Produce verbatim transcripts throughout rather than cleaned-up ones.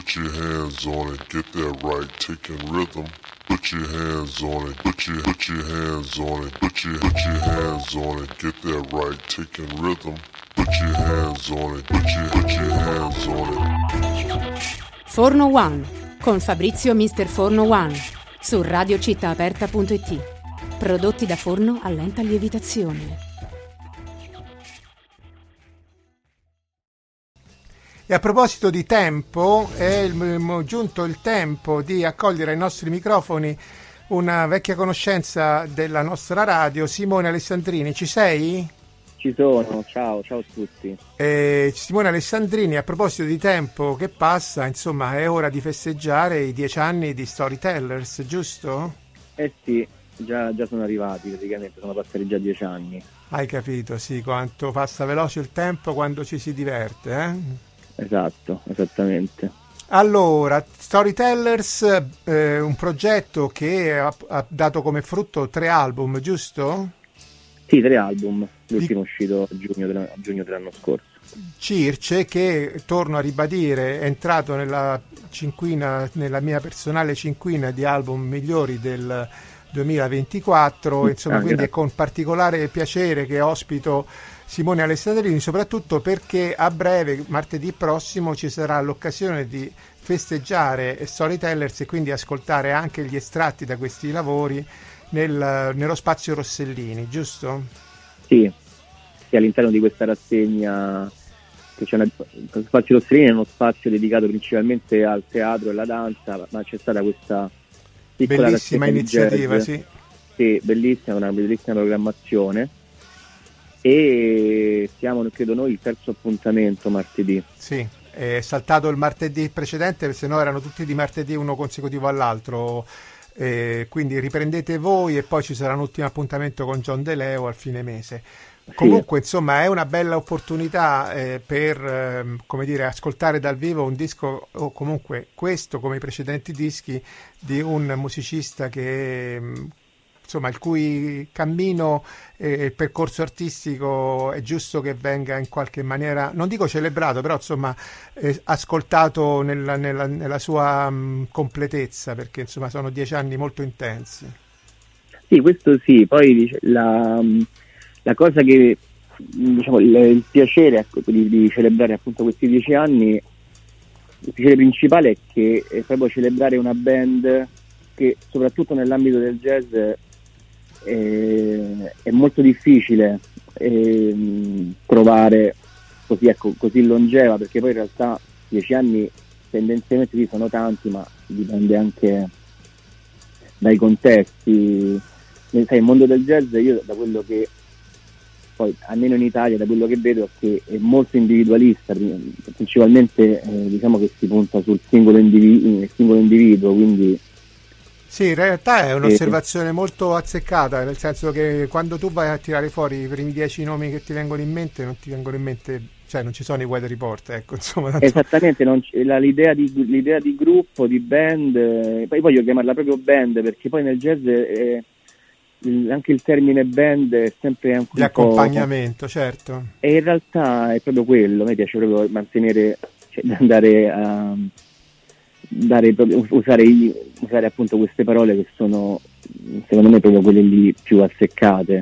Put your hands on it, get that right, taking rhythm. Put your hands on it, put your put your hands on it, put your put your hands on it, get that right, taking rhythm. Put your hands on it, put your put your hands on it. Forno One con Fabrizio mister Forno One su radio città aperta punto it. Prodotti da forno a lenta lievitazione. E a proposito di tempo, è il, giunto il tempo di accogliere ai nostri microfoni una vecchia conoscenza della nostra radio, Simone Alessandrini. Ci sei? Ci sono, ciao, ciao a tutti. Eh, Simone Alessandrini, a proposito di tempo che passa, insomma, è ora di festeggiare i dieci anni di Storytellers, giusto? Eh sì, già, già sono arrivati, praticamente sono passati già dieci anni. Hai capito, sì, quanto passa veloce il tempo quando ci si diverte, eh? Esatto, esattamente. Allora, Storytellers, eh, un progetto che ha, ha dato come frutto tre album, giusto? Sì, tre album, l'ultimo Di... uscito a giugno, della, a giugno dell'anno scorso. Circe, che torno a ribadire, è entrato nella cinquina, nella mia personale cinquina di album migliori del duemilaventiquattro, insomma, ah, quindi grazie. È con particolare piacere che ospito Simone Alessandrini, soprattutto perché a breve, martedì prossimo, ci sarà l'occasione di festeggiare Storytellers e quindi ascoltare anche gli estratti da questi lavori nel, nello spazio Rossellini, giusto? Sì, sì, all'interno di questa rassegna che c'è una, lo spazio Rossellini è uno spazio dedicato principalmente al teatro e alla danza, ma c'è stata questa piccola bellissima iniziativa, jazz. sì. Sì, bellissima, una bellissima programmazione. E siamo, credo noi, il terzo appuntamento martedì. Sì, è saltato il martedì precedente, se no erano tutti di martedì uno consecutivo all'altro, eh, quindi riprendete voi e poi ci sarà un ultimo appuntamento con John De Leo al fine mese. Sì. Comunque, insomma, è una bella opportunità eh, per eh, come dire, ascoltare dal vivo un disco, o comunque questo come i precedenti dischi, di un musicista che insomma il cui cammino e il percorso artistico è giusto che venga in qualche maniera, non dico celebrato, però insomma eh, ascoltato nella, nella, nella sua mh, completezza, perché insomma sono dieci anni molto intensi. Sì, questo sì, poi la, la cosa che, diciamo, il, il piacere ecco, di, di celebrare appunto questi dieci anni, il piacere principale è che è proprio celebrare una band che soprattutto nell'ambito del jazz Eh, è molto difficile eh, trovare così, ecco, così longeva, perché poi in realtà dieci anni tendenzialmente sì, sono tanti, ma dipende anche dai contesti. Sai, il mondo del jazz, io da quello che poi almeno in Italia, da quello che vedo, è che è molto individualista, principalmente eh, diciamo che si punta sul singolo, individu- singolo individuo, quindi sì, in realtà è un'osservazione molto azzeccata, nel senso che quando tu vai a tirare fuori i primi dieci nomi che ti vengono in mente, non ti vengono in mente, cioè non ci sono i weather report, ecco, insomma. Tanto... Esattamente, non c- la, l'idea, di, l'idea di gruppo, di band, eh, poi voglio chiamarla proprio band, perché poi nel jazz eh, il, anche il termine band è sempre anche di un accompagnamento, po'... certo. E in realtà è proprio quello, a me piace proprio mantenere, cioè andare a... Dare, usare, usare appunto queste parole che sono secondo me proprio quelle lì più azzeccate,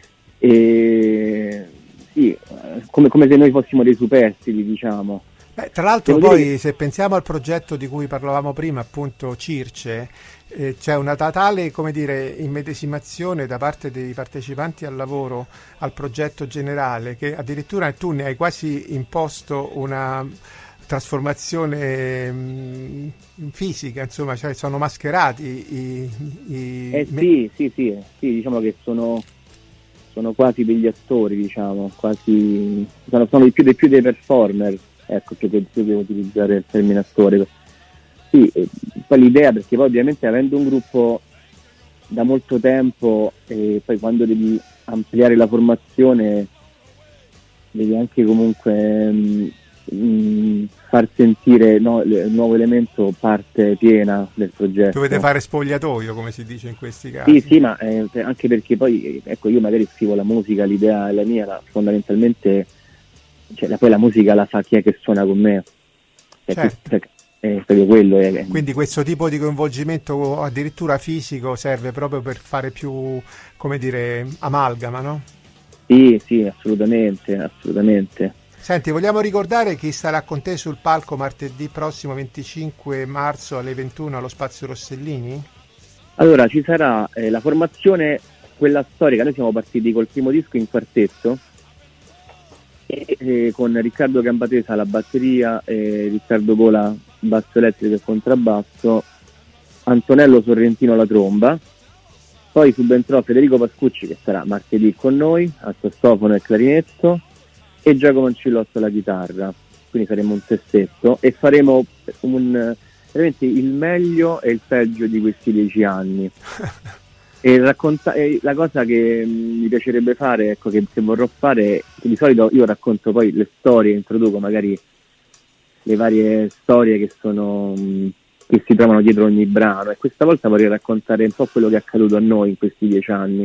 e sì, come, come se noi fossimo dei superstiti, diciamo. Beh, tra l'altro Devo poi dire... se pensiamo al progetto di cui parlavamo prima, appunto Circe, eh, c'è una totale, come dire, immedesimazione da parte dei partecipanti al lavoro al progetto generale, che addirittura tu ne hai quasi imposto una trasformazione mh, fisica, insomma, cioè sono mascherati i, i eh sì, sì, sì, sì, diciamo che sono sono quasi degli attori, diciamo, quasi sono, sono di più, di più dei performer, ecco, che devo utilizzare il termine attore. Sì, poi l'idea, perché poi ovviamente avendo un gruppo da molto tempo e poi quando devi ampliare la formazione devi anche comunque mh, mh, far sentire, no, il nuovo elemento parte piena del progetto. Dovete fare spogliatoio, come si dice in questi casi. Sì, sì, ma eh, anche perché poi, ecco, io magari scrivo la musica, l'idea è la mia, ma fondamentalmente, cioè, la, poi la musica la fa chi è che suona con me. Certo. Perché è proprio quello. È... Quindi questo tipo di coinvolgimento addirittura fisico serve proprio per fare più, come dire, amalgama, no? Sì, sì, assolutamente, assolutamente. Senti, vogliamo ricordare chi sarà con te sul palco martedì prossimo venticinque marzo alle ventuno allo Spazio Rossellini? Allora, ci sarà eh, la formazione, quella storica. Noi siamo partiti col primo disco in quartetto, e, e con Riccardo Gambatesa alla batteria, e Riccardo Gola basso elettrico e contrabbasso, Antonello Sorrentino alla tromba, poi subentrò Federico Pascucci, che sarà martedì con noi al sassofono e clarinetto, e Giacomo Ancillotto alla chitarra. Quindi faremo un sestetto e faremo un, veramente il meglio e il peggio di questi dieci anni. E racconta- e la cosa che mh, mi piacerebbe fare, ecco, che, che vorrò fare, che di solito io racconto poi le storie, introduco magari le varie storie che sono mh, che si trovano dietro ogni brano, e questa volta vorrei raccontare un po' quello che è accaduto a noi in questi dieci anni.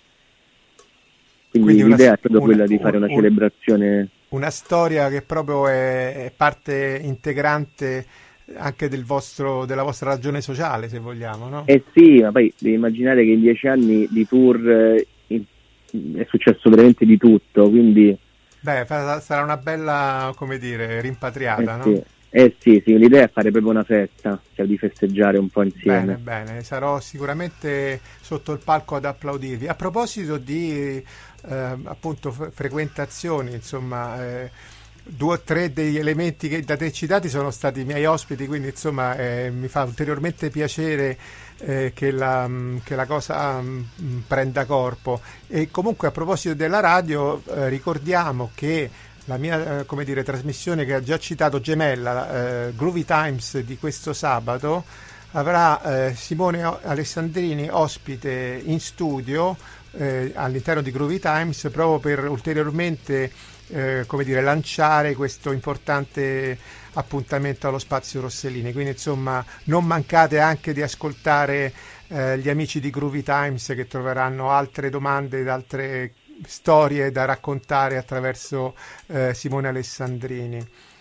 Quindi, Quindi l'idea una, è proprio una, quella di fare una un, celebrazione, una storia che proprio è, è parte integrante anche del vostro, della vostra ragione sociale, se vogliamo, no? Eh sì, ma poi devi immaginare che in dieci anni di tour eh, è successo veramente di tutto, quindi... Beh, sarà una bella, come dire, rimpatriata, eh no? Sì. Eh sì, sì, l'idea è fare proprio una festa, cioè di festeggiare un po' insieme. Bene, bene, sarò sicuramente sotto il palco ad applaudirvi. A proposito di eh, appunto f- frequentazioni, insomma, eh, due o tre degli elementi che da te citati sono stati i miei ospiti, quindi insomma eh, mi fa ulteriormente piacere eh, che, la, che la cosa um, prenda corpo. E comunque, a proposito della radio, eh, ricordiamo che la mia eh, come dire, trasmissione che ha già citato gemella, eh, Groovy Times di questo sabato, avrà eh, Simone Alessandrini ospite in studio eh, all'interno di Groovy Times, proprio per ulteriormente eh, come dire, lanciare questo importante appuntamento allo Spazio Rossellini. Quindi insomma non mancate anche di ascoltare eh, gli amici di Groovy Times, che troveranno altre domande ed altre storie da raccontare attraverso eh, Simone Alessandrini.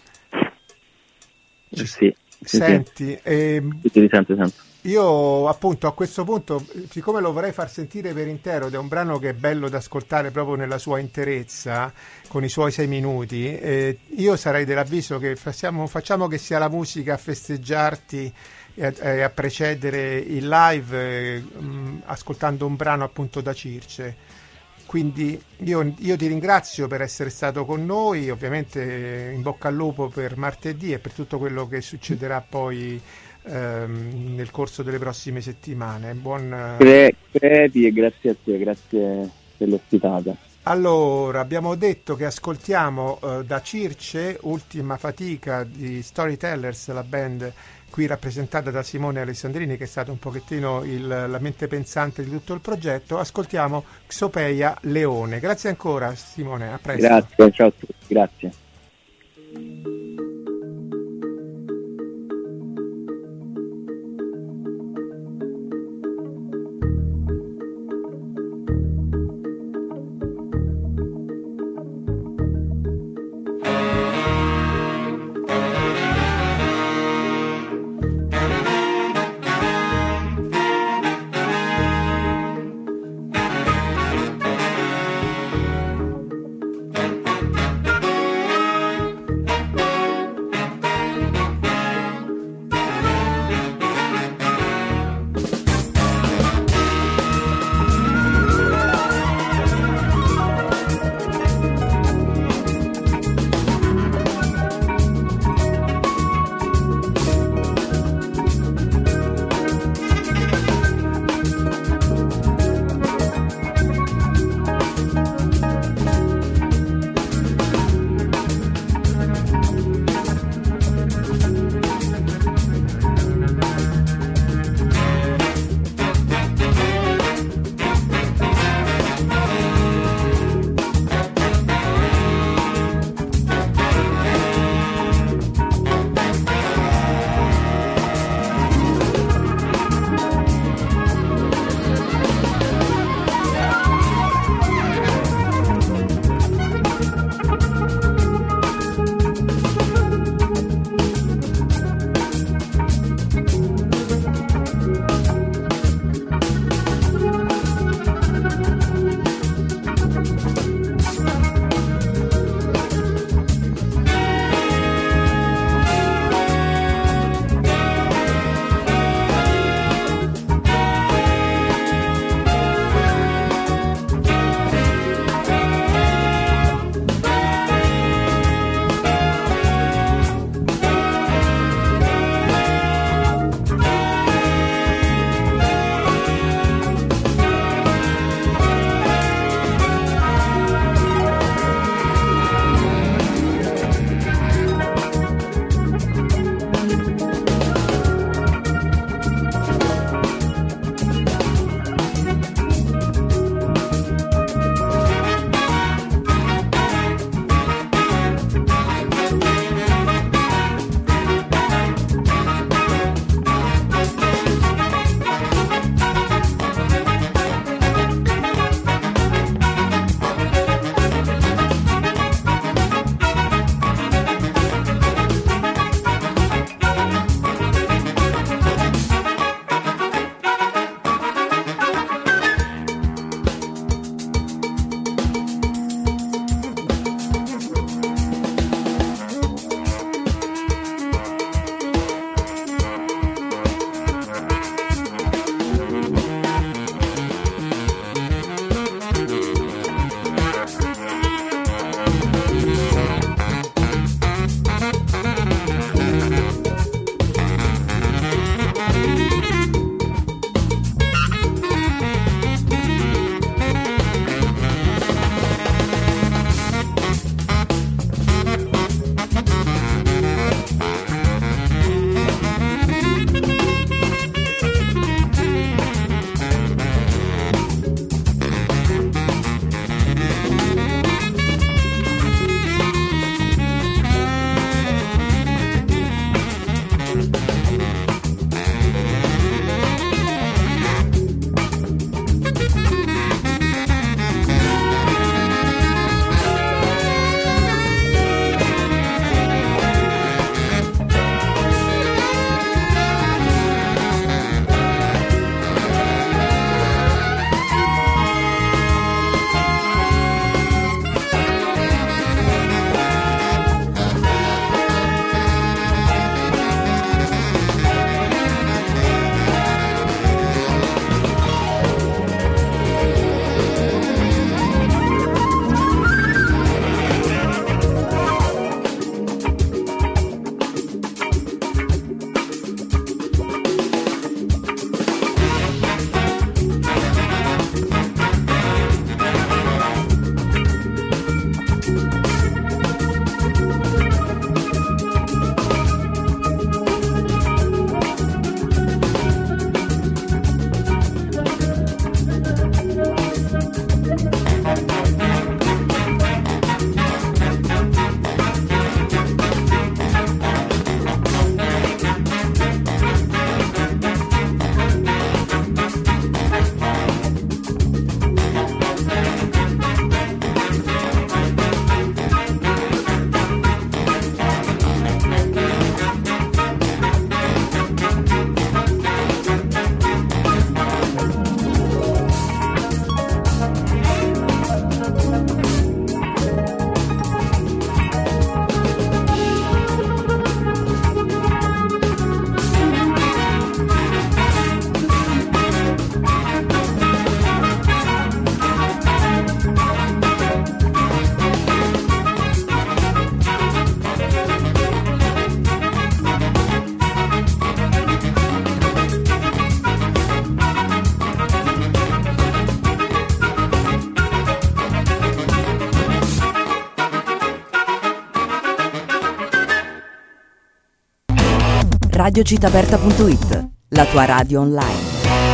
Sì, sì, Senti, sì. Ehm, Sì, sento, sento. Io appunto a questo punto, siccome lo vorrei far sentire per intero, ed è un brano che è bello da ascoltare proprio nella sua interezza, con i suoi sei minuti, eh, io sarei dell'avviso che facciamo, facciamo che sia la musica a festeggiarti e a, e a precedere il live, eh, mh, ascoltando un brano appunto da Circe. Quindi io, io ti ringrazio per essere stato con noi, ovviamente in bocca al lupo per martedì e per tutto quello che succederà poi ehm, nel corso delle prossime settimane. Buon... Cre- credi e grazie a te, grazie per l'ospitata. Allora, abbiamo detto che ascoltiamo eh, da Circe, Ultima fatica di Storytellers, la band qui rappresentata da Simone Alessandrini, che è stato un pochettino il, la mente pensante di tutto il progetto. Ascoltiamo Xopeia Leone. Grazie ancora Simone, a presto. Grazie, ciao a tutti, grazie. radio città aperta punto it, la tua radio online.